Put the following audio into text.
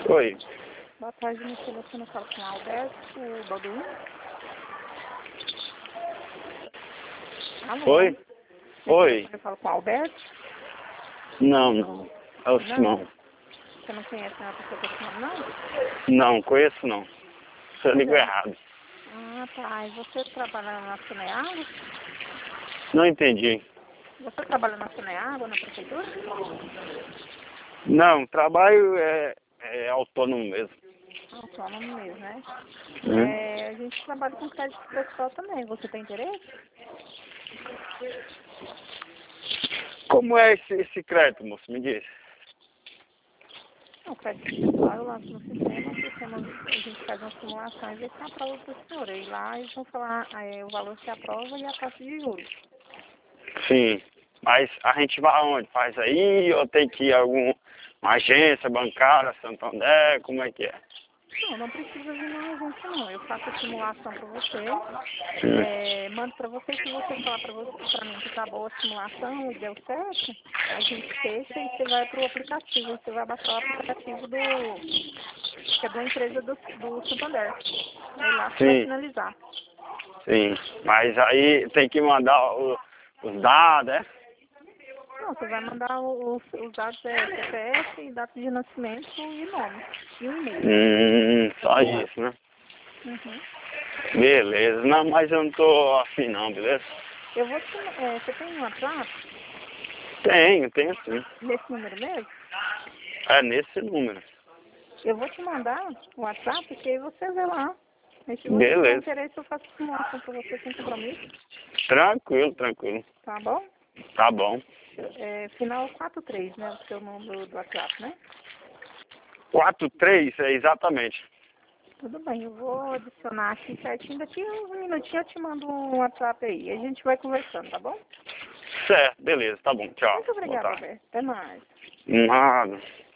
Oi. Boa tarde, me seleciona fala com o Alberto Balduino. Alô? Oi? Oi. Eu falo com o Alberto? Não. É o Simão. Você não conhece a pessoa que eu chamo, não? Não, conheço não. Você ligou errado. Ah, tá. E você trabalha na Cineágua? Não entendi. Você trabalha na Cineágua, na prefeitura? Não, trabalho é autônomo mesmo. Autônomo mesmo, né? Hum? A gente trabalha com crédito pessoal também. Você tem interesse? Como é esse crédito, moço? Me diz. O crédito pessoal eu lanço no sistema, a gente faz uma simulação e vê se aprova para o senhor. E lá eles vão falar o valor que aprova e a taxa de juros. Sim. Mas a gente vai aonde? Faz aí ou tem que ir a alguma agência bancária, Santander? Como é que é? Não precisa vir na agência não. Eu faço a simulação para você, mando para você, se você falar para mim que tá boa a simulação e deu certo, a gente fecha e você vai para o aplicativo, você vai baixar o aplicativo que é da empresa do Santander. Aí lá você vai Sim. finalizar. Sim. Mas aí tem que mandar os dados, é? Não, você vai mandar os dados CPF, e data de nascimento e nome. E um e-mail. Só isso, né? Uhum. Beleza. Não, mas eu não tô afim não, beleza? Eu vou te... você tem um WhatsApp Tenho sim. nesse número mesmo? É nesse número. Eu vou te mandar o WhatsApp, que aí você vê lá. E se você tiver Beleza. interesse, eu faço simulação para você sem compromisso. Tranquilo. Tá bom? Tá bom. Final 43, né? O seu número do WhatsApp, né? 43, exatamente. Tudo bem, eu vou adicionar aqui certinho. Daqui uns minutinhos eu te mando um WhatsApp aí. A gente vai conversando, tá bom? Certo, beleza, tá bom. Tchau. Muito Boa obrigada, tarde. Alberto. Até mais. Nada.